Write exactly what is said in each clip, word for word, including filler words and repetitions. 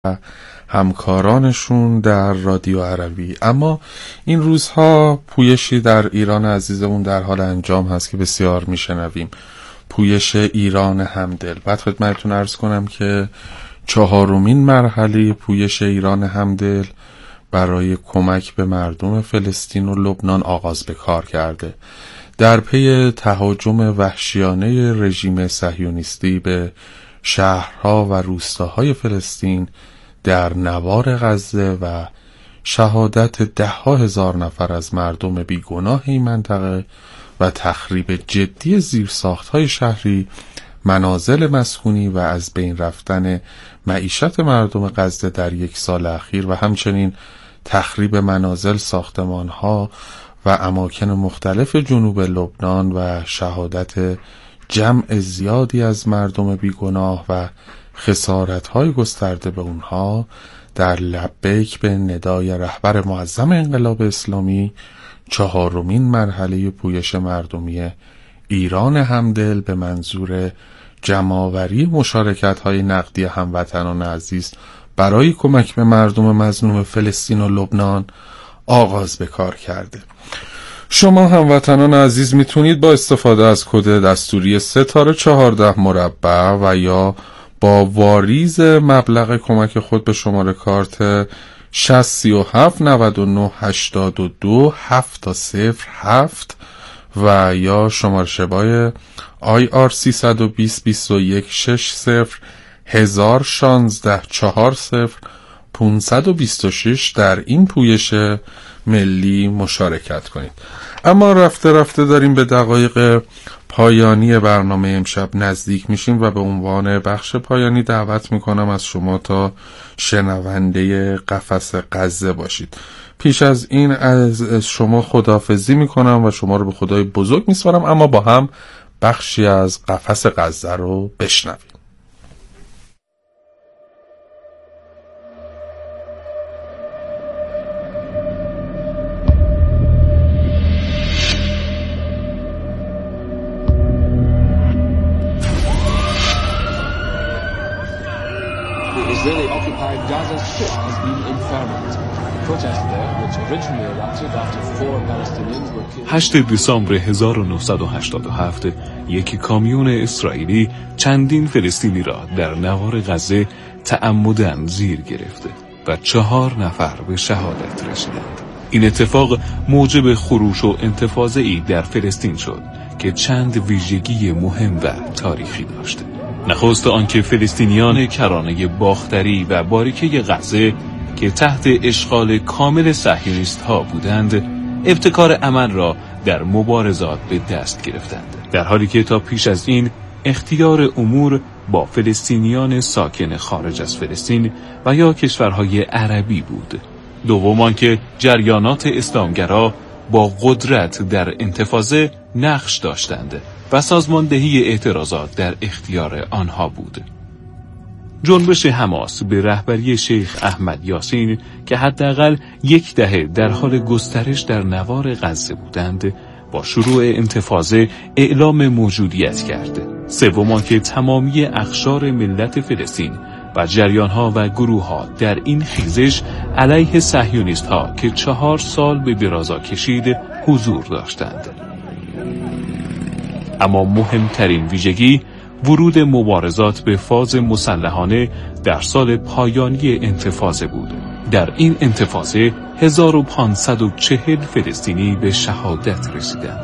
همکارانشون در رادیو عربی. اما این روزها پویشی در ایران عزیزمون در حال انجام هست که بسیار میشنویم، پویش ایران همدل. بعد خدمتتون عرض کنم که چهارمین مرحله پویش ایران همدل برای کمک به مردم فلسطین و لبنان آغاز به کار کرده. در پی تهاجم وحشیانه رژیم صهیونیستی به شهرها و روستاهای فلسطین در نوار غزه و شهادت ده ها هزار نفر از مردم بیگناه این منطقه و تخریب جدی زیرساختهای شهری، منازل مسکونی و از بین رفتن معیشت مردم غزه در یک سال اخیر و همچنین تخریب منازل، ساختمانها و اماکن مختلف جنوب لبنان و شهادت جمع زیادی از مردم بیگناه و خسارت‌های گسترده به اونها در لبیک به ندای رهبر معظم انقلاب اسلامی، چهارمین مرحله پویش مردمی ایران همدل به منظور جمع‌آوری مشارکت‌های نقدی هموطنان عزیز برای کمک به مردم مظلوم فلسطین و لبنان آغاز به کار کرده. شما هموطنان عزیز میتونید با استفاده از کد دستوری ستاره چهارده مربع و یا با واریز مبلغ کمک خود به شماره کارت شصت سی و هفت نود و نه هشتاد و دو هفت صفر هفت و یا شماره شبای آی آر سیصد و بیست بیست و یک شصت صفر هزار شانزده چهار صفر پانصد و بیست و شش در این پویش ملی مشارکت کنید. اما رفته رفته داریم به دقایق پایانی برنامه امشب نزدیک میشیم و به عنوان بخش پایانی دعوت میکنم از شما تا شنونده قفس غزه باشید. پیش از این از شما خداحافظی میکنم و شما رو به خدای بزرگ میسپارم، اما با هم بخشی از قفس غزه رو بشنویم. Gaza Strip has been impermanent. Protests there, which originally erupted after four Palestinians were killed. هشتم دسامبر هزار و نهصد و هشتاد و هفت یک کامیون اسرائیلی چندین فلسطینی را در نوار غزه تعمداً زیر گرفته و چهار نفر به شهادت رسیدند. این اتفاق موجب خروش و انتفاضه‌ای در فلسطین شد که چند ویژگی مهم و تاریخی داشته. نخست آنکه فلسطینیان کرانه باختری و باریکه غزه که تحت اشغال کامل صهیونیست ها بودند، ابتکار امن را در مبارزات به دست گرفتند، در حالی که تا پیش از این اختیار امور با فلسطینیان ساکن خارج از فلسطین و یا کشورهای عربی بود. دوم آنکه جریانات اسلامگرا با قدرت در انتفاضه نقش داشتند و سازماندهی اعتراضات در اختیار آنها بود. جنبش حماس به رهبری شیخ احمد یاسین که حداقل یک دهه در حال گسترش در نوار غزه بودند، با شروع انتفاضه اعلام موجودیت کرد. سوم آنکه تمامی اقشار ملت فلسطین و جریانها و گروهها در این خیزش علیه صهیونیست‌ها که چهار سال به درازا کشید حضور داشتند. اما مهمترین ویژگی ورود مبارزات به فاز مسلحانه در سال پایانی انتفاضه بود. در این انتفاضه هزار و پانصد و چهل فلسطینی به شهادت رسیدند.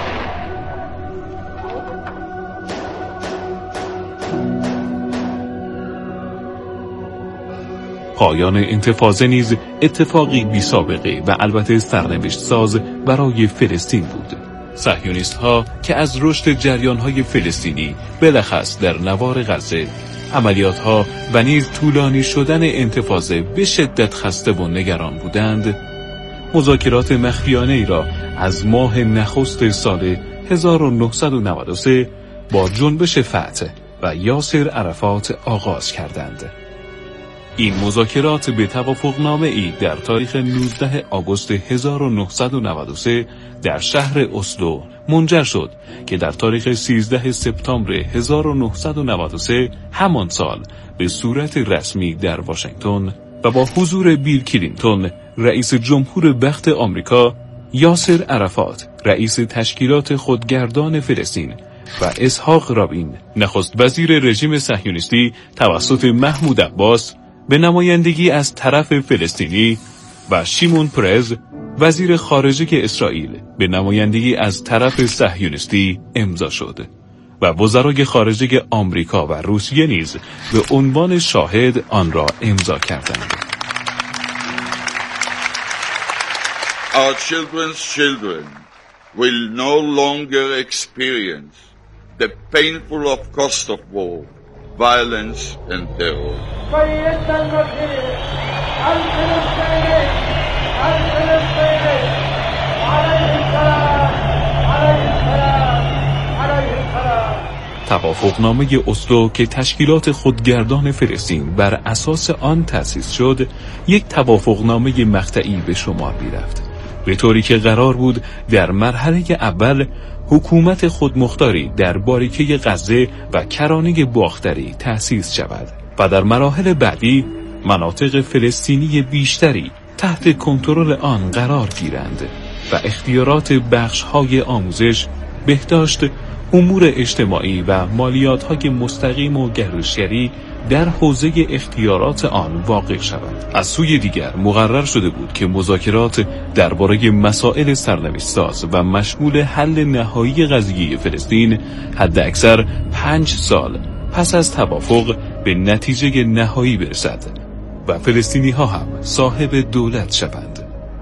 پایان انتفاضه نیز اتفاقی بی سابقه و البته سرنوشت ساز برای فلسطین بود. صهیونیست ها که از رشد جریان های فلسطینی بلخص در نوار غزه، عملیات ها و نیز طولانی شدن انتفاضه به شدت خسته و نگران بودند، مذاکرات مخفیانه ای را از ماه نخست سال هزار و نهصد و نود و سه با جنبش فتح و یاسر عرفات آغاز کردند. این مذاکرات به توافقنامه ای در تاریخ نوزدهم آگوست هزار و نهصد و نود و سه در شهر اسلو منجر شد که در تاریخ سیزده سپتامبر هزار و نهصد و نود و سه همان سال به صورت رسمی در واشنگتن و با حضور بیل کلینتون رئیس جمهور وقت آمریکا، یاسر عرفات رئیس تشکیلات خودگردان فلسطین و اسحاق رابین نخست وزیر رژیم صهیونیستی توسط محمود عباس به نمایندگی از طرف فلسطینی و شیمون پرز وزیر خارجه اسرائیل به نمایندگی از طرف صهیونیستی امضا شد و وزرای خارجه آمریکا و روسیه نیز به عنوان شاهد آن را امضا کردند. Our children's children will no longer experience the painful of cost of war, violence and terror. توافقنامه اسلو که تشکیلات خودگردان فلسطین بر اساس آن تأسیس شد، یک توافقنامه مقطعی به شمار می‌رفت، به طوری که قرار بود در مرحله اول حکومت خودمختاری در باریکه غزه و کرانه باختری تأسیس شود و در مراحل بعدی مناطق فلسطینی بیشتری تحت کنترل آن قرار گیرند و اختیارات بخش‌های آموزش، بهداشت، امور اجتماعی و مالیات‌های مستقیم و گردشگری در حوزه اختیارات آن واقع شود. از سوی دیگر مقرر شده بود که مذاکرات درباره مسائل سرنوشت‌ساز و مشمول حل نهایی قضیه فلسطین حداکثر پنج سال پس از توافق به نتیجه نهایی برسد و فلسطینی‌ها هم صاحب دولت شوند.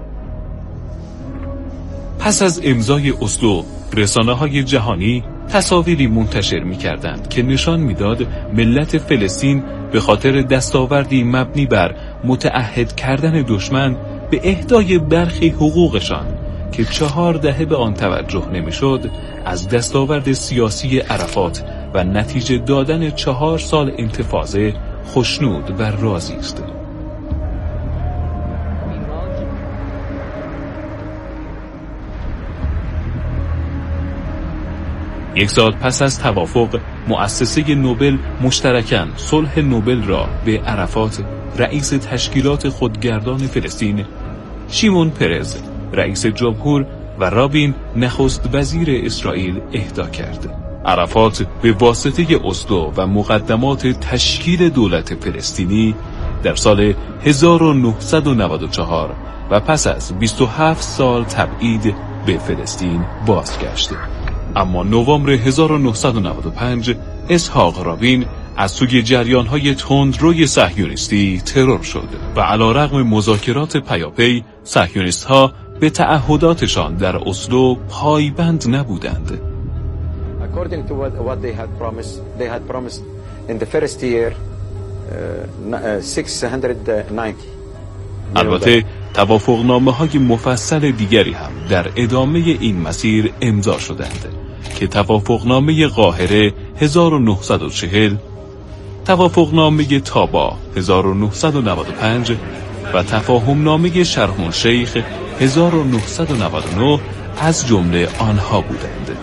پس از امضای اسلو، رسانه‌های جهانی تصاویری منتشر می‌کردند که نشان می‌داد ملت فلسطین به خاطر دستاوردی مبنی بر متعهد کردن دشمن به اهدای برخی حقوقشان که چهار دهه به آن توجه نمی‌شد، از دستاورد سیاسی عرفات و نتیجه دادن چهار سال انتفاضه خوشنود و راضی است. یک سال پس از توافق، مؤسسه نوبل مشترکاً صلح نوبل را به عرفات رئیس تشکیلات خودگردان فلسطین، شیمون پرز رئیس جمهور و رابین نخست وزیر اسرائیل اهدا کرد. عرفات به واسطه اسلو و مقدمات تشکیل دولت فلسطینی در سال هزار و نهصد و نود و چهار و پس از بیست و هفت سال تبعید به فلسطین بازگشت. اما نوامبر هزار و نهصد و نود و پنج اسحاق رابین از سوی جریان‌های تندروی صهیونیستی ترور شد و علیرغم مذاکرات پیاپی، صهیونیست‌ها به تعهداتشان در اسلو پایبند نبودند. According to what, what they had promised, they had promised in the first year uh, six hundred ninety. البته توافقنامه‌های مفصل دیگری هم در ادامه این مسیر امضا شدند که توافقنامه قاهره هزار و نهصد و چهل، توافقنامه تابا هزار و نهصد و نود و پنج و تفاهمنامه شرم الشیخ هزار و نهصد و نود و نه از جمله آنها بودند.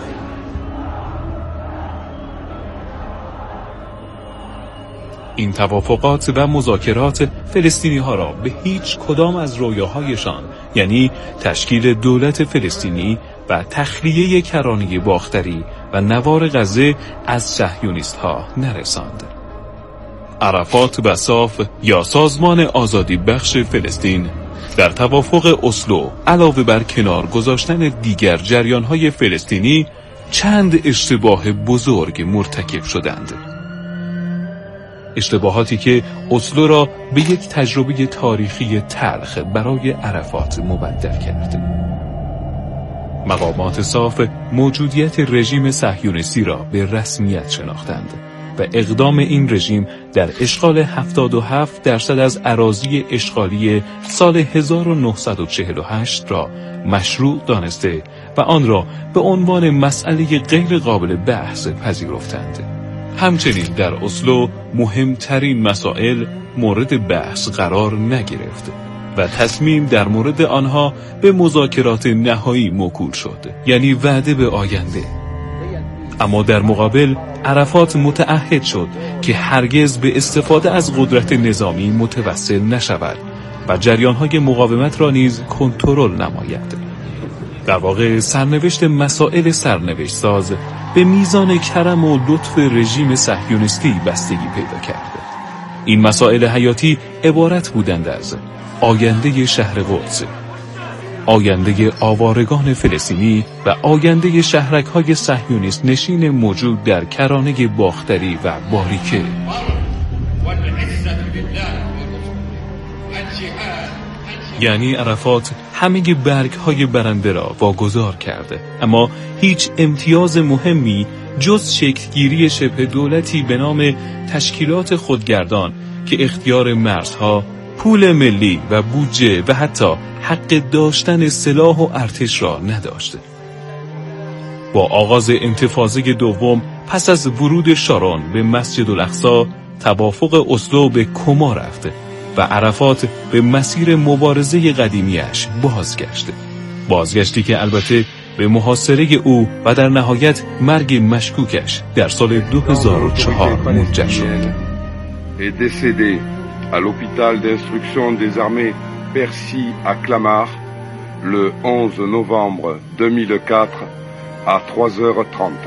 این توافقات و مذاکرات فلسطینی ها را به هیچ کدام از رویاهایشان، یعنی تشکیل دولت فلسطینی و تخلیه کرانه باختری و نوار غزه از صهیونیست ها نرساند. عرفات و صاف یا سازمان آزادی بخش فلسطین در توافق اسلو علاوه بر کنار گذاشتن دیگر جریان‌های فلسطینی چند اشتباه بزرگ مرتکب شدند. اشتباهاتی که اسلو را به یک تجربه تاریخی تلخ برای عرفات مبدل کرد. مقامات صاف موجودیت رژیم صهیونیستی را به رسمیت شناختند و اقدام این رژیم در اشغال هفتاد و هفت درصد از اراضی اشغالی سال هزار و نهصد و چهل و هشت را مشروع دانسته و آن را به عنوان مسئله غیر قابل بحث پذیرفتند. همچنین در اسلو مهمترین مسائل مورد بحث قرار نگرفت و تصمیم در مورد آنها به مذاکرات نهایی موکول شد، یعنی وعده به آینده. اما در مقابل عرفات متعهد شد که هرگز به استفاده از قدرت نظامی متوسل نشود و جریان‌های مقاومت را نیز کنترل نماید. در واقع سرنوشت مسائل سرنوشت ساز به میزان کرم و لطف رژیم صهیونیستی بستگی پیدا کرد. این مسائل حیاتی عبارت بودند از آینده شهر قدس، آینده آوارگان فلسطینی و آینده شهرک‌های صهیونیست نشین موجود در کرانه باختری و باریکه. یعنی عرفات همه برگ‌های برنده را واگذار کرده، اما هیچ امتیاز مهمی جز شکلگیری شبه دولتی به نام تشکیلات خودگردان که اختیار مرزها، پول ملی و بودجه و حتی حق داشتن سلاح و ارتش را نداشته. با آغاز انتفاضه دوم پس از ورود شارون به مسجد الاقصی، توافق اسلو به کما رفته و عرفات به مسیر مبارزه قدیمیش بازگشته. بازگشتی که البته به محاصره او و در نهایت مرگ مشکوکش در سال دو هزار و چهار منجر شد. est décédé à l'hôpital d'instruction des armées Percy à Clamart le onze novembre deux mille quatre à trois heures trente.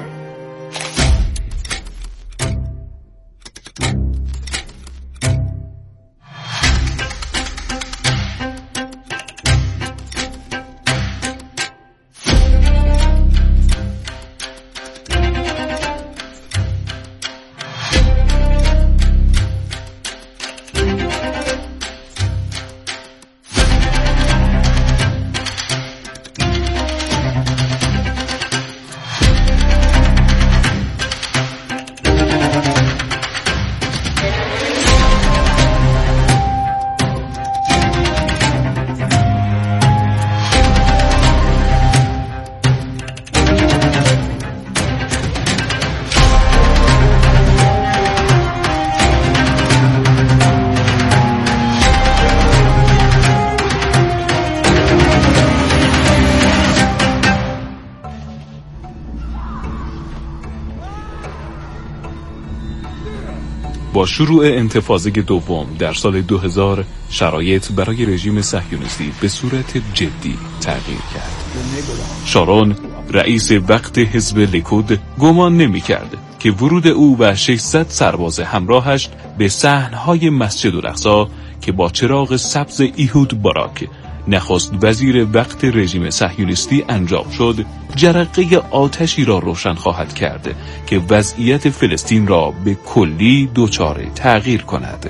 با شروع انتفاضه دوم در سال دو هزار شرایط برای رژیم صهیونیستی به صورت جدی تغییر کرد. شارون رئیس وقت حزب لیکود گمان نمی کرد که ورود او و ششصد سرباز همراهش به صحنهای مسجد الاقصی که با چراغ سبز ایهود باراک نخست وزیر وقت رژیم صهیونیستی انجام شد، جرقه آتشی را روشن خواهد کرد که وضعیت فلسطین را به کلی دچار تغییر کند.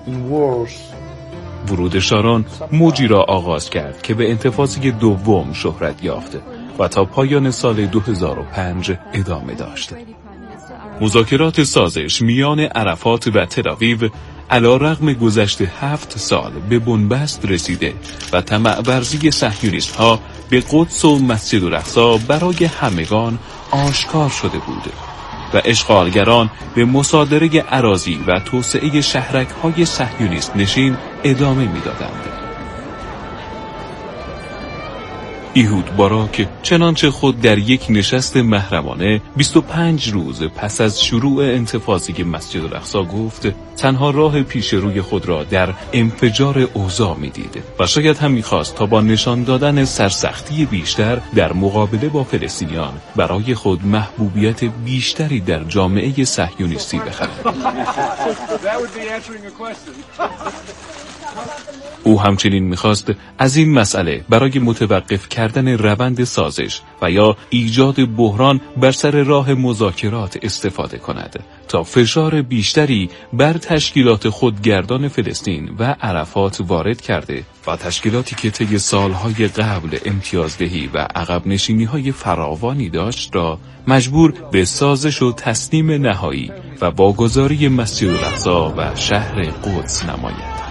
ورود شارون موجی را آغاز کرد که به انتفاضه دوم شهرت یافت و تا پایان سال دو هزار و پنج ادامه داشت. مذاکرات سازش میان عرفات و تل‌آویو علی‌رغم گذشت هفت سال به بنبست رسیده و طمع ورزی صهیونیست‌ها به قدس و مسجد الاقصی برای همگان آشکار شده بود و اشغالگران به مصادره اراضی و توسعه شهرک‌های صهیونیست نشین ادامه می‌دادند. ایهود باراک چنانچه خود در یک نشست محرمانه بیست و پنج روز پس از شروع انتفاضه مسجد الاقصی گفت تنها راه پیش روی خود را در انفجار اوضاع می‌دید و شاید هم می‌خواست تا با نشان دادن سرسختی بیشتر در مقابله با فلسطینیان برای خود محبوبیت بیشتری در جامعه صهیونیستی بخرد. او همچنین می‌خواست از این مسئله برای متوقف کردن روند سازش و یا ایجاد بحران بر سر راه مذاکرات استفاده کند تا فشار بیشتری بر تشکیلات خودگردان فلسطین و عرفات وارد کرده و تشکیلاتی که طی سالهای قبل امتیازدهی و عقب نشینی‌های فراوانی داشت را مجبور به سازش و تسلیم نهایی و واگذاری مسجد الاقصی و شهر قدس نماید.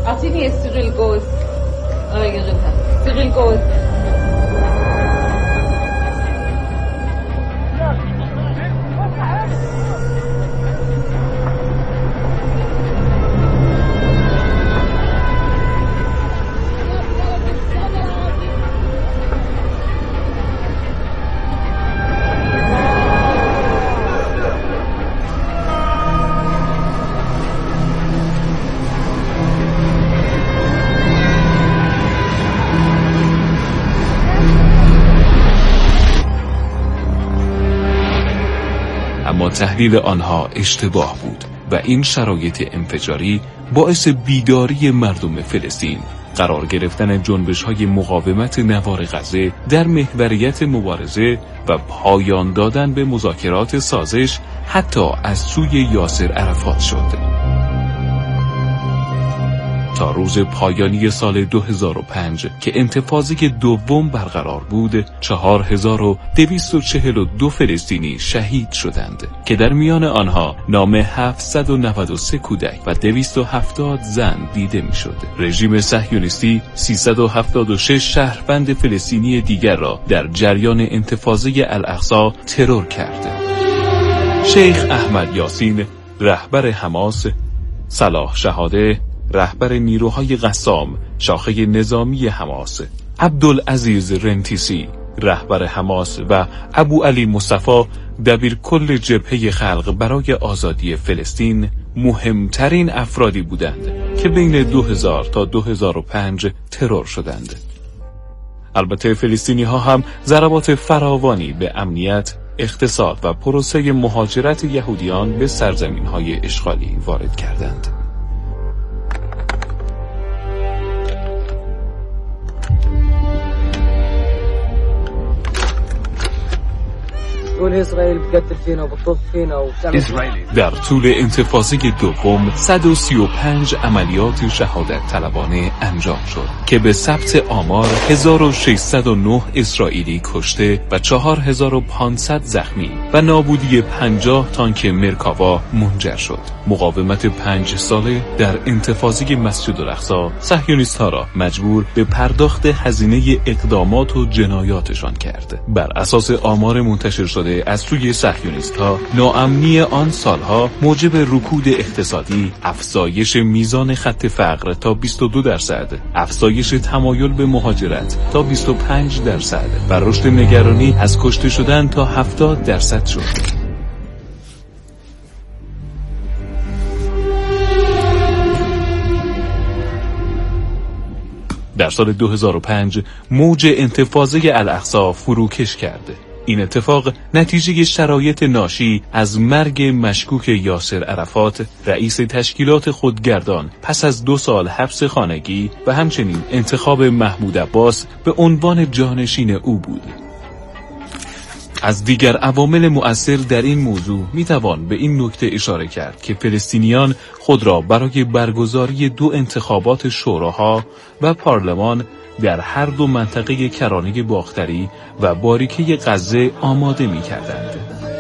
أعطيني الصغير جوز. آه يغلها. صغير جوز. اما تحلیل آنها اشتباه بود و این شرایط انفجاری باعث بیداری مردم فلسطین، قرار گرفتن جنبش‌های مقاومت نوار غزه در محوریت مبارزه و پایان دادن به مذاکرات سازش حتی از سوی یاسر عرفات شد. تا روز پایانی سال دو هزار و پنج که انتفاضه دوم برقرار بود، چهار هزار و دویست و چهل و دو فلسطینی شهید شدند که در میان آنها نام هفتصد و نود و سه کودک و دویست و هفتاد زن دیده میشد. رژیم صهیونیستی سیصد و هفتاد و شش شهروند فلسطینی دیگر را در جریان انتفاضه الاقصی ترور کرد. شیخ احمد یاسین رهبر حماس، صلاح شهاده رهبر نیروهای قسام شاخه نظامی حماس، عبدالعزیز رنتیسی رهبر حماس و ابو علی مصطفی دبیر کل جبهه خلق برای آزادی فلسطین مهمترین افرادی بودند که بین دو هزار تا دو هزار و پنج ترور شدند. البته فلسطینی ها هم ضربات فراوانی به امنیت، اقتصاد و پروسه مهاجرت یهودیان به سرزمین های اشغالی وارد کردند. در طول انتفاضه دوم صد و سی و پنج عملیات شهادت طلبانه انجام شد که به ثبت آمار هزار و ششصد و نه اسرائیلی کشته و چهار هزار و پانصد زخمی و نابودی پنجاه تانک مرکاوا منجر شد. مقاومت پنج ساله در انتفاضه مسجد الاقصی صهیونیست‌ها را مجبور به پرداخت هزینه اقدامات و جنایاتشان کرد. بر اساس آمار منتشر شده از سوی صهیونیست‌ها، ناامنی آن سالها موجب رکود اقتصادی، افزایش میزان خط فقر تا بیست و دو درصد، افزایش تمایل به مهاجرت تا بیست و پنج درصد و رشد نگرانی از کشته شدن تا هفتاد درصد شد. در سال دو هزار و پنج موج انتفاضه الاقصی فروکش کرد. این اتفاق نتیجه شرایط ناشی از مرگ مشکوک یاسر عرفات، رئیس تشکیلات خودگردان پس از دو سال حبس خانگی و همچنین انتخاب محمود عباس به عنوان جانشین او بود. از دیگر عوامل مؤثر در این موضوع میتوان به این نکته اشاره کرد که فلسطینیان خود را برای برگزاری دو انتخابات شوراها و پارلمان در هر دو منطقه کرانه باختری و باریکه غزه آماده می کردند.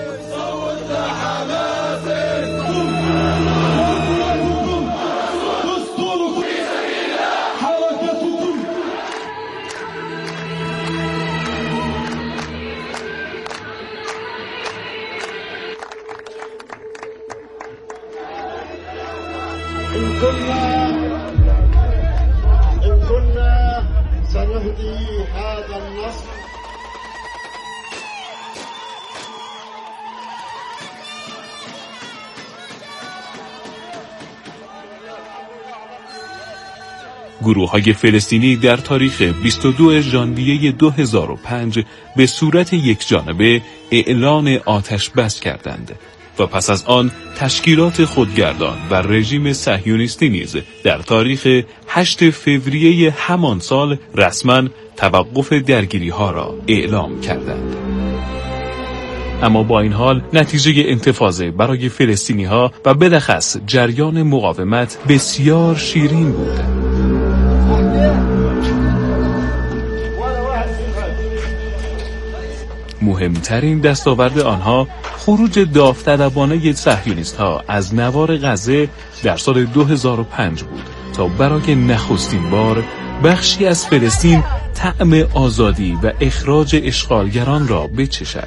گروه‌های فلسطینی در تاریخ بیست و دو ژانویه دو هزار و پنج به صورت یکجانبه اعلان آتش بس کردند و پس از آن تشکیلات خودگردان و رژیم صهیونیستی نیز در تاریخ هشتم فوریه همان سال رسما توقف درگیری‌ها را اعلام کردند. اما با این حال نتیجه انتفاضه برای فلسطینی‌ها و بالاخص جریان مقاومت بسیار شیرین بود. مهمترین دستاورد آنها خروج داوطلبانه صهیونیست‌ها از نوار غزه در سال دو هزار و پنج بود تا برای نخستین بار بخشی از فلسطین طعم آزادی و اخراج اشغالگران را بچشد.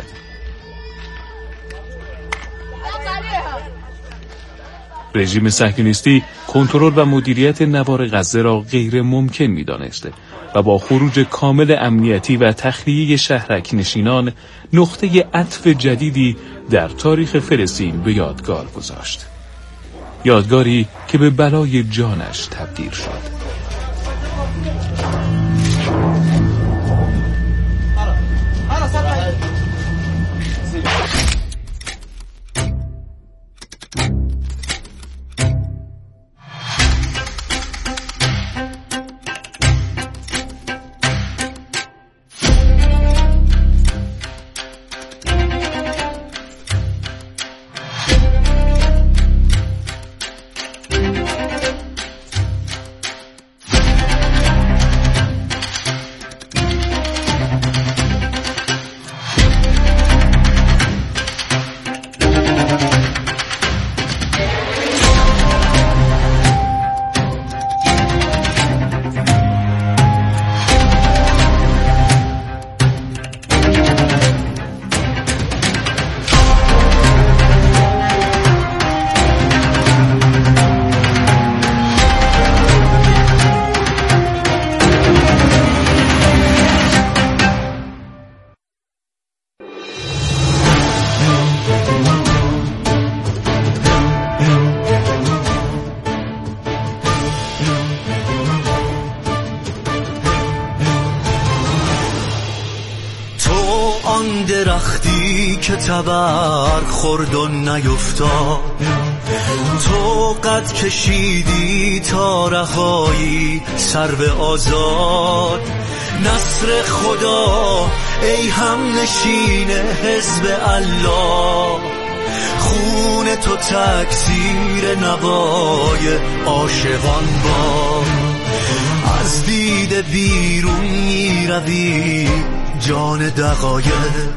رژیم صهیونیستی کنترل و مدیریت نوار غزه را غیر ممکن می‌دانست و با خروج کامل امنیتی و تخلیه شهرک نشینان نقطه عطف جدیدی در تاریخ فلسطین به یادگار گذاشت. یادگاری که به بلای جانش تبدیل شد. درختی که تبر خورد و نیفتاد، تو قد کشیدی تا رهایی سرو آزاد. نصر خدا ای هم نشین حزب الله، خون تو تکثیر نوای عاشقان باد. از دیده بیرون می روی جان دقایق،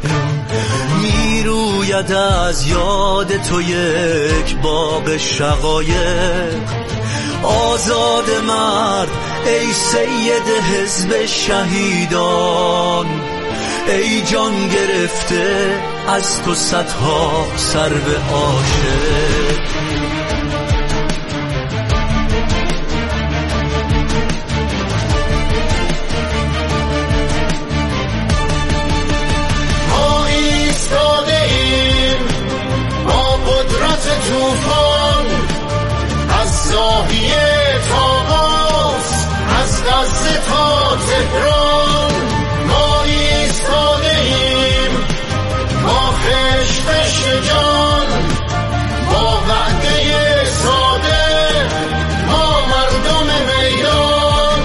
می روید از یاد تو یک باغ شقایق. آزاد مرد ای سید حزب شهیدان، ای جان گرفته از تو صدها سرو عاشق. توفان از زاویه تا قاس، از غزه تا تهران، ما ایستاده ایم با خشت جان، با وعده ساده ما مردم میدان.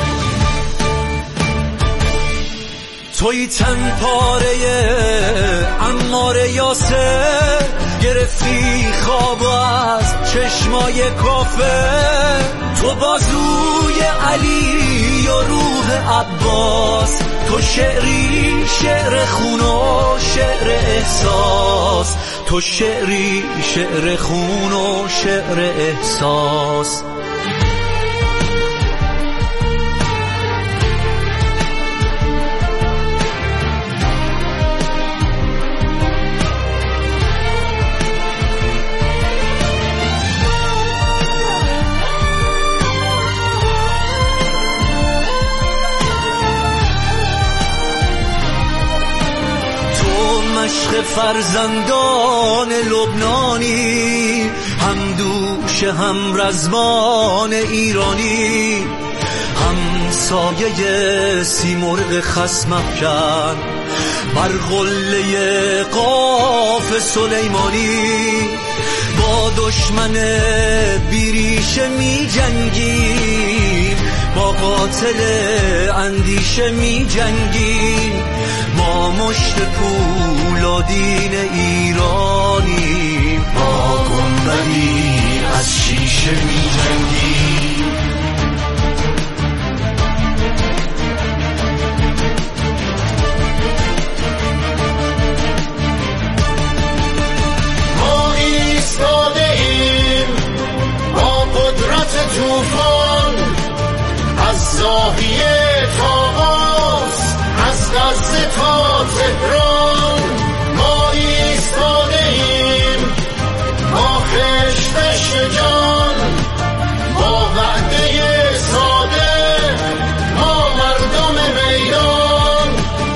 توی تن پاره عمار یاسر، گرفتی خواب از چشمای کافر. تو بازوی علی و روح عباس، تو شعری شعر خون و شعر احساس، تو شعری شعر خون و شعر احساس. عشق فرزندان لبنانی، هم دوش هم رزمان ایرانی، هم سایه سیمرغ خصم افکن بر قله قاف سلیمانی. با دشمن بیریشه می جنگیم، با قاتل اندیشه می جنگیم. ما مشت پولادین ایرانی، با گنبدی از شیشه می جنگیم. ما ایستاده ایم با قدرت توفان، زاهیه تا قدس، از غزه تا تهران ما ایستاده ایم با خشت جان، با وعده ساده ما مردم میدان.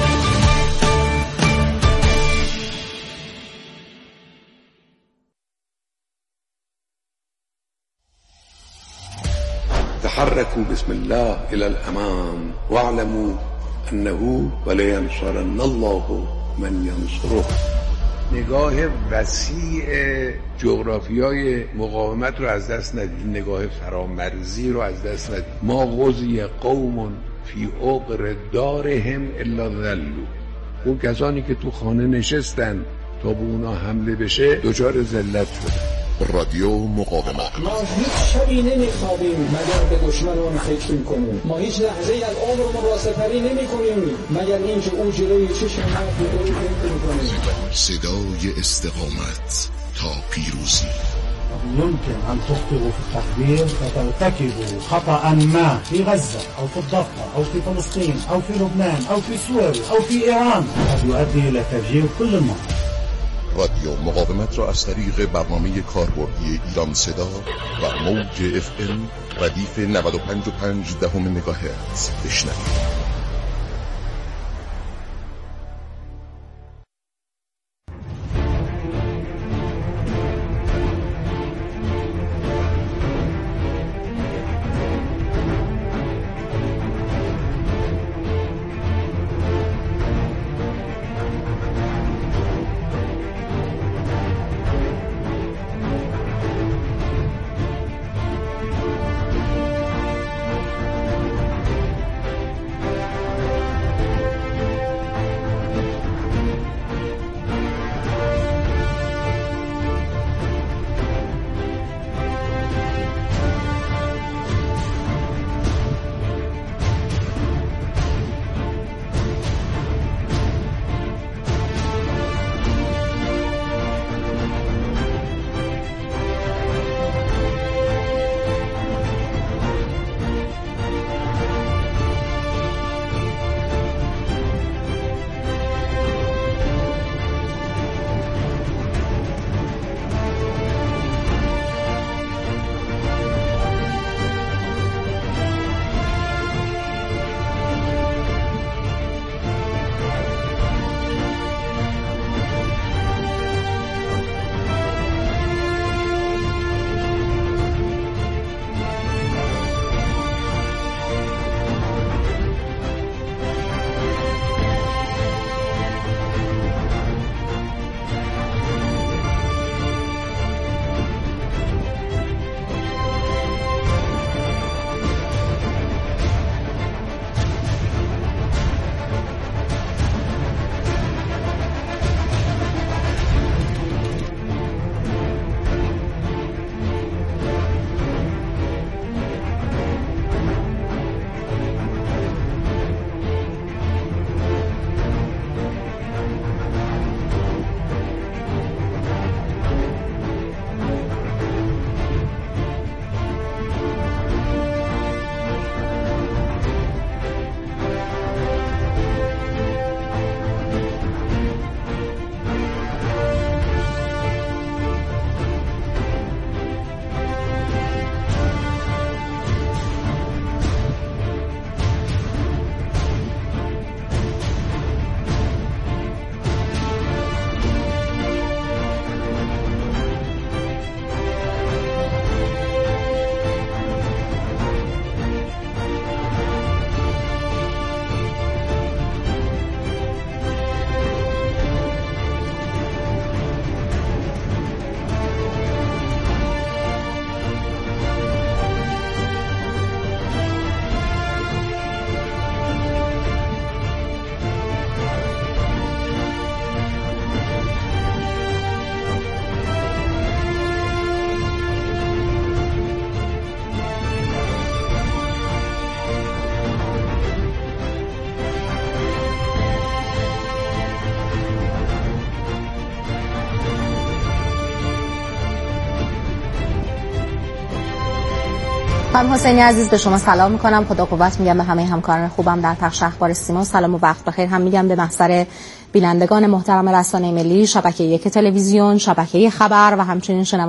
تحركوا بسم الله إلى الأمام واعلموا أنه ولينصرن الله من ينصره. نگاه وسیع جغرافیای مقاومت رو از دست ندید، نگاه فرامرزی رو از دست ندید. ما غزی قوم فی عقر دارهم الا ذلوا. اون کسانی که تو خانه نشستن تا به اونا حمله بشه دچار ذلت شدن. رادیو مقاومت. ما هیچ شبی نمیخوابیم مگر به دشمنان فکر کنیم. ما هیچ لحظه از عمرمون را سپری نمی کنیم مگر اینکه او جلوی چشم ما رو فکر کنیم. صدای استقامت تا پیروزی. يمكن أن تخطئوا في التقدير فترتكبوا خطأ ما في غزة أو في الضفة أو في فلسطين أو في لبنان أو في سوريا أو في إيران قد يؤدي إلى تفجير كل المنطقة. رادیو مقاومت را از طریق برنامه کاربردی ایران صدا و موج اف ام ردیف نود و پنج و پنج دهم مگاهرتز بشنوید. خانم حسینی عزیز به شما سلام میکنم. خدا قوت میگم به همه همکاران خوبم در پخش اخبار سیما. سلام و وقت بخیر هم میگم به محضر بینندگان محترم رسانه ملی، شبکه یک تلویزیون، شبکه خبر و همچنین شنوندگان